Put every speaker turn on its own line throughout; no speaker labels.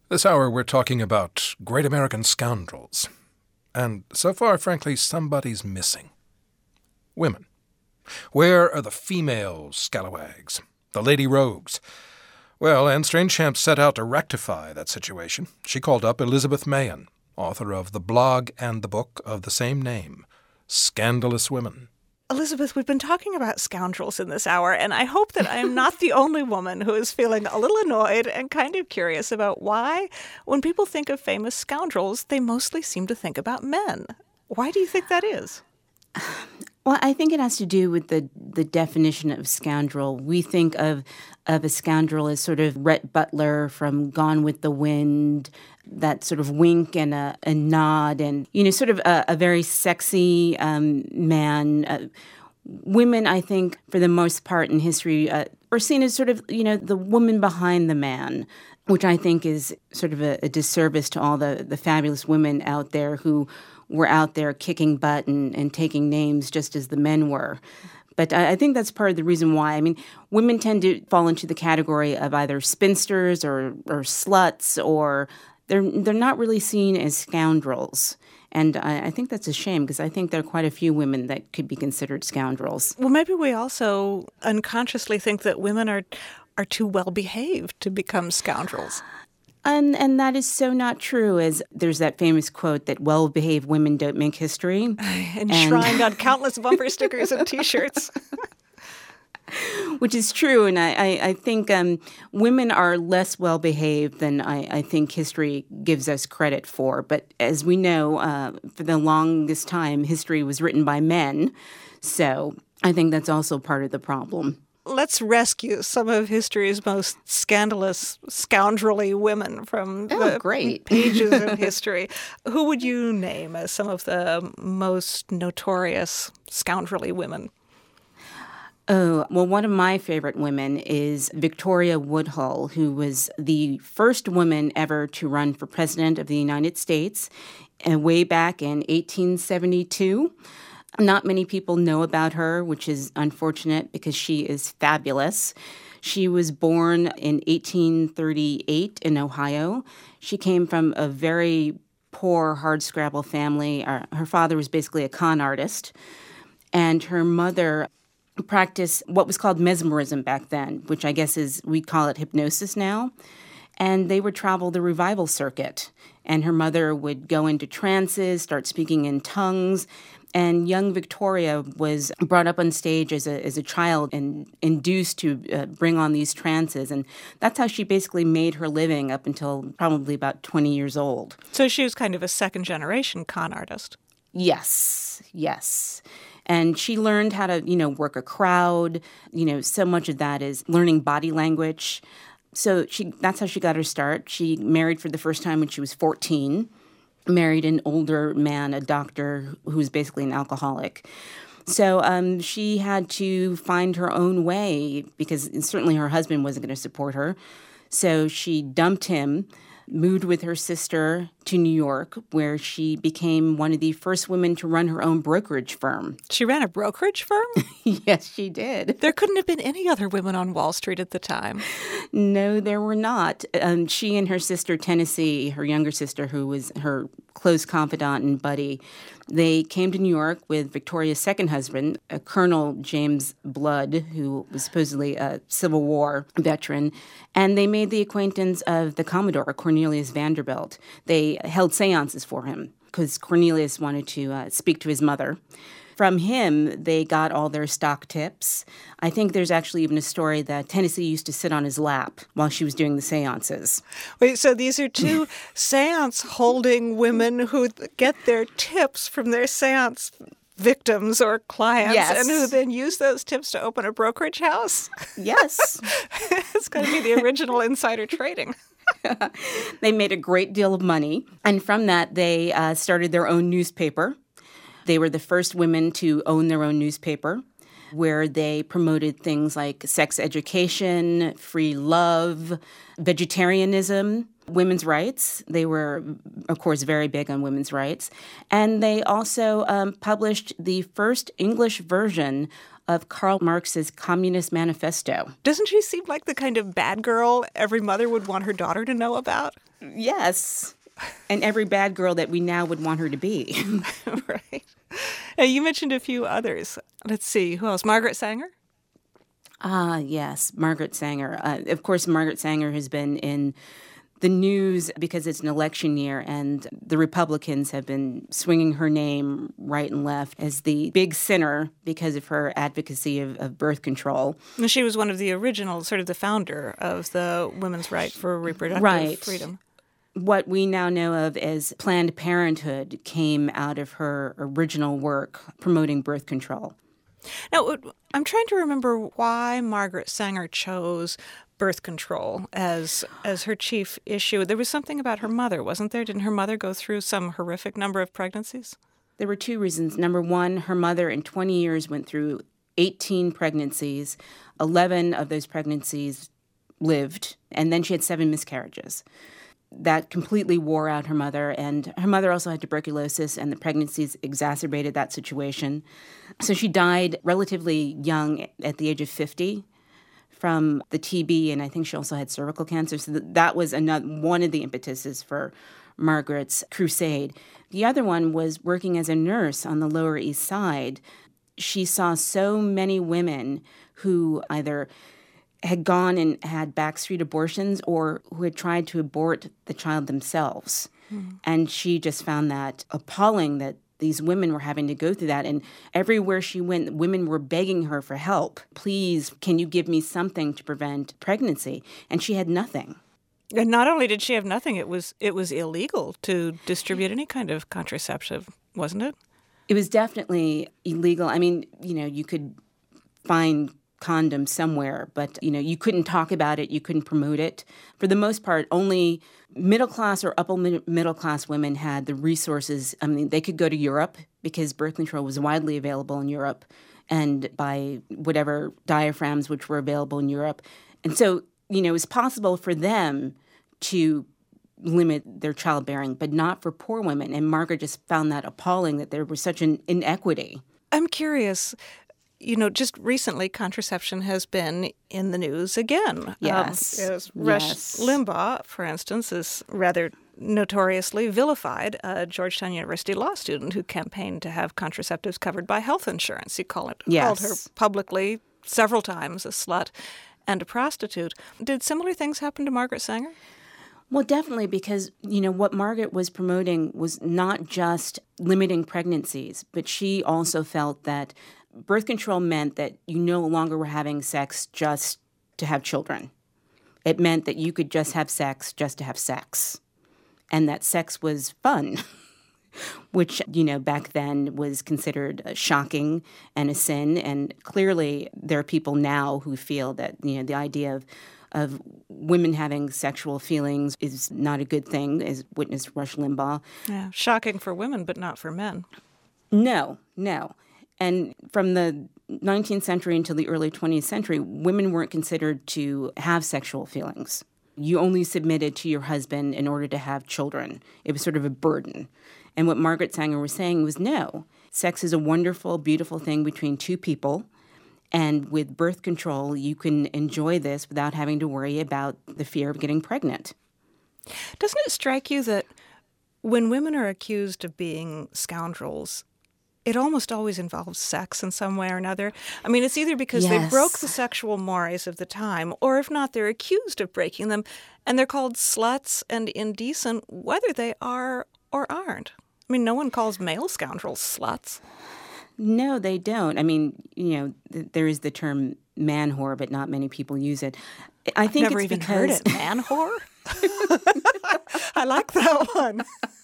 This hour we're talking about great American scoundrels. And so far, frankly, somebody's missing. Women. Where are the female scalawags? The lady rogues? Well, Anne Strainchamp set out to rectify that situation. She called up Elizabeth Mahan, author of the blog and the book of the same name, Scandalous Women.
Elizabeth, we've been talking about scoundrels in this hour, and I hope that I am not the only woman who is feeling a little annoyed and kind of curious about why, when people think of famous scoundrels, they mostly seem to think about men. Why do you think that is?
Well, I think it has to do with the definition of scoundrel. We think of a scoundrel as sort of Rhett Butler from Gone with the Wind, that sort of wink and a nod and, sort of a very sexy man. Women, I think, for the most part in history, are seen as sort of, the woman behind the man, which I think is sort of a disservice to all the fabulous women out there who were out there kicking butt and taking names just as the men were. But I think that's part of the reason why. I mean, women tend to fall into the category of either spinsters or sluts, or they're not really seen as scoundrels. And I think that's a shame, because I think there are quite a few women that could be considered scoundrels.
Well, maybe we also unconsciously think that women are too well-behaved to become scoundrels.
And that is so not true, as there's that famous quote that well-behaved women don't make history.
Enshrined on countless bumper stickers and T-shirts.
Which is true, and I think women are less well-behaved than I think history gives us credit for. But as we know, for the longest time, history was written by men. So I think that's also part of the problem.
Let's rescue some of history's most scandalous, scoundrelly women from the pages of history. Who would you name as some of the most notorious scoundrelly women?
Oh, well, one of my favorite women is Victoria Woodhull, who was the first woman ever to run for president of the United States way back in 1872. Not many people know about her, which is unfortunate because she is fabulous. She was born in 1838 in Ohio. She came from a very poor, hardscrabble family. Her father was basically a con artist, and her mother practiced what was called mesmerism back then, which I guess we call it hypnosis now. And they would travel the revival circuit. And her mother would go into trances, start speaking in tongues. And young Victoria was brought up on stage as a child and induced to bring on these trances. And that's how she basically made her living up until probably about 20 years old.
So she was kind of a second-generation con artist.
Yes. And she learned how to, work a crowd. So much of that is learning body language. So that's how she got her start. She married for the first time when she was 14, married an older man, a doctor who was basically an alcoholic. So she had to find her own way because certainly her husband wasn't going to support her. So she dumped him, moved with her sister to New York, where she became one of the first women to run her own brokerage firm.
She ran a brokerage firm?
Yes, she did.
There couldn't have been any other women on Wall Street at the time.
No, there were not. She and her sister, Tennessee, her younger sister, who was her close confidant and buddy, they came to New York with Victoria's second husband, a Colonel James Blood, who was supposedly a Civil War veteran, and they made the acquaintance of the Commodore, Cornelius Vanderbilt. They held seances for him because Cornelius wanted to speak to his mother. From him, they got all their stock tips. I think there's actually even a story that Tennessee used to sit on his lap while she was doing the seances.
Wait, so these are two seance-holding women who get their tips from their seance victims or clients,
yes,
and who then use those tips to open a brokerage house?
Yes.
It's going to be the original insider trading.
They made a great deal of money, and from that, they started their own newspaper. They were the first women to own their own newspaper, where they promoted things like sex education, free love, vegetarianism, women's rights. They were, of course, very big on women's rights. And they also published the first English version of Karl Marx's Communist Manifesto.
Doesn't she seem like the kind of bad girl every mother would want her daughter to know about?
Yes. And every bad girl that we now would want her to be.
Right. Now, you mentioned a few others. Let's see. Who else? Margaret Sanger?
Yes, Margaret Sanger. Of course, Margaret Sanger has been in the news because it's an election year, and the Republicans have been swinging her name right and left as the big sinner because of her advocacy of birth control.
And she was one of the original, sort of the founder of the women's right for reproductive freedom.
What we now know of as Planned Parenthood came out of her original work promoting birth control.
Now, I'm trying to remember why Margaret Sanger chose birth control as her chief issue. There was something about her mother, wasn't there? Didn't her mother go through some horrific number of pregnancies?
There were two reasons. Number one, her mother in 20 years went through 18 pregnancies. 11 of those pregnancies lived, and then she had 7 miscarriages. That completely wore out her mother, and her mother also had tuberculosis, and the pregnancies exacerbated that situation. So she died relatively young at the age of 50 from the TB, and I think she also had cervical cancer. So that was one of the impetuses for Margaret's crusade. The other one was working as a nurse on the Lower East Side. She saw so many women who either had gone and had backstreet abortions or who had tried to abort the child themselves. And she just found that appalling that these women were having to go through that. And everywhere she went, women were begging her for help. Please, can you give me something to prevent pregnancy? And she had nothing.
And not only did she have nothing, it was illegal to distribute any kind of contraceptive, wasn't it?
It was definitely illegal. I mean, you could find condoms somewhere, but, you couldn't talk about it. You couldn't promote it. For the most part, only middle-class or upper-middle-class women had the resources. I mean, they could go to Europe because birth control was widely available in Europe and by whatever diaphragms which were available in Europe. And so, it was possible for them to limit their childbearing, but not for poor women. And Margaret just found that appalling that there was such an inequity.
I'm curious. Just recently, contraception has been in the news again.
Yes.
Rush Limbaugh, for instance, is rather notoriously vilified a Georgetown University law student who campaigned to have contraceptives covered by health insurance. He called her publicly several times a slut and a prostitute. Did similar things happen to Margaret Sanger?
Well, definitely, because, what Margaret was promoting was not just limiting pregnancies, but she also felt that birth control meant that you no longer were having sex just to have children. It meant that you could just have sex just to have sex, and that sex was fun, which, back then was considered shocking and a sin. And clearly there are people now who feel that, the idea of women having sexual feelings is not a good thing, as witnessed Rush Limbaugh.
Yeah, shocking for women, but not for men.
No. And from the 19th century until the early 20th century, women weren't considered to have sexual feelings. You only submitted to your husband in order to have children. It was sort of a burden. And what Margaret Sanger was saying was, no, sex is a wonderful, beautiful thing between two people. And with birth control, you can enjoy this without having to worry about the fear of getting pregnant.
Doesn't it strike you that when women are accused of being scoundrels, it almost always involves sex in some way or another? I mean, it's either because they broke the sexual mores of the time, or if not, they're accused of breaking them, and they're called sluts and indecent, whether they are or aren't. I mean, no one calls male scoundrels sluts.
No, they don't. I mean, there is the term man whore, but not many people use it.
I've never even heard it. Man whore? I like that one.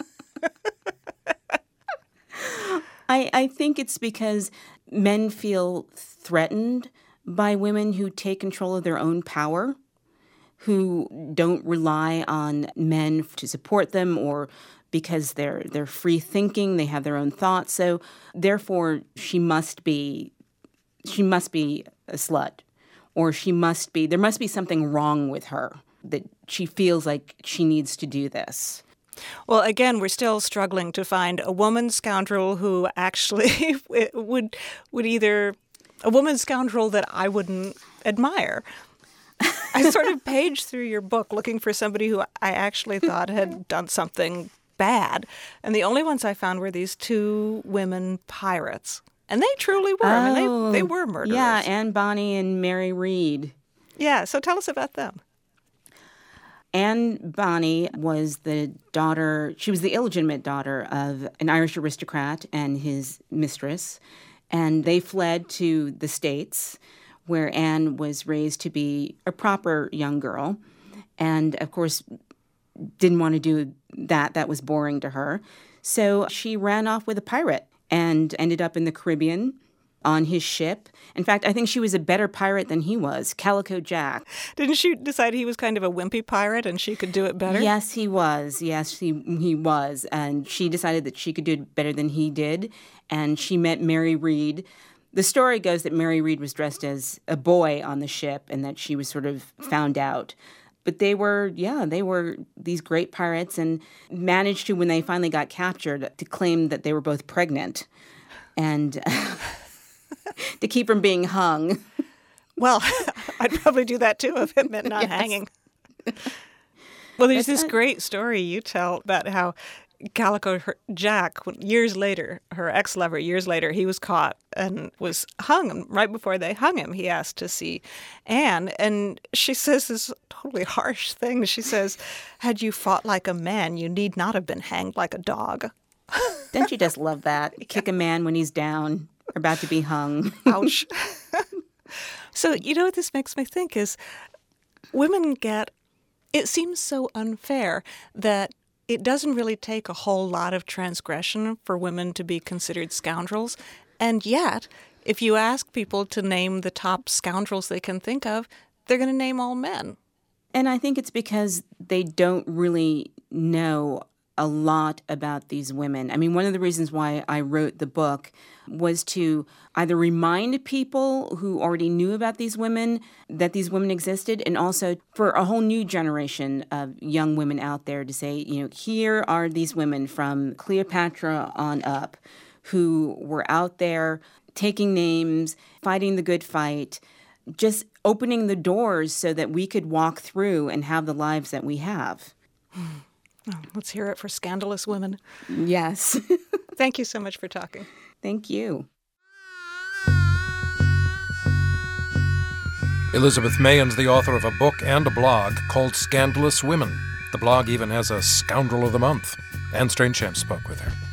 I think it's because men feel threatened by women who take control of their own power, who don't rely on men to support them, or because they're free thinking, they have their own thoughts. So therefore, she must be a slut, or there must be something wrong with her that she feels like she needs to do this.
Well, again, we're still struggling to find a woman scoundrel who actually would either a woman scoundrel that I wouldn't admire. I sort of paged through your book looking for somebody who I actually thought had done something bad. And the only ones I found were these two women pirates. And they truly were. I mean, they were murderers.
Yeah, Anne Bonny and Mary Read.
Yeah, so tell us about them.
Anne Bonny was the daughter, she was the illegitimate daughter of an Irish aristocrat and his mistress. And they fled to the States, where Anne was raised to be a proper young girl. And, of course, didn't want to do that. That was boring to her. So she ran off with a pirate and ended up in the Caribbean on his ship. In fact, I think she was a better pirate than he was, Calico Jack.
Didn't she decide he was kind of a wimpy pirate and she could do it better?
Yes, he was. Yes, he was. And she decided that she could do it better than he did. And she met Mary Read. The story goes that Mary Read was dressed as a boy on the ship and that she was sort of found out. But they were these great pirates and managed to, when they finally got captured, to claim that they were both pregnant and to keep from being hung.
Well, I'd probably do that too if it meant not hanging. Well, there's this great story you tell about how Calico Jack, years later, her ex-lover, years later, he was caught and was hung. And right before they hung him, he asked to see Anne. And she says this totally harsh thing. She says, "Had you fought like a man, you need not have been hanged like a dog."
Don't you just love that? Kick a man when he's down or about to be hung.
Ouch. So, you know what this makes me think is women it seems so unfair that it doesn't really take a whole lot of transgression for women to be considered scoundrels. And yet, if you ask people to name the top scoundrels they can think of, they're going to name all men.
And I think it's because they don't really know a lot about these women. I mean, one of the reasons why I wrote the book was to either remind people who already knew about these women that these women existed, and also for a whole new generation of young women out there to say, you know, here are these women from Cleopatra on up who were out there taking names, fighting the good fight, just opening the doors so that we could walk through and have the lives that we have.
Oh, let's hear it for scandalous women.
Yes.
Thank you so much for talking.
Thank you.
Elizabeth Mahan's the author of a book and a blog called Scandalous Women. The blog even has a Scoundrel of the Month. Anne Strainchamp spoke with her.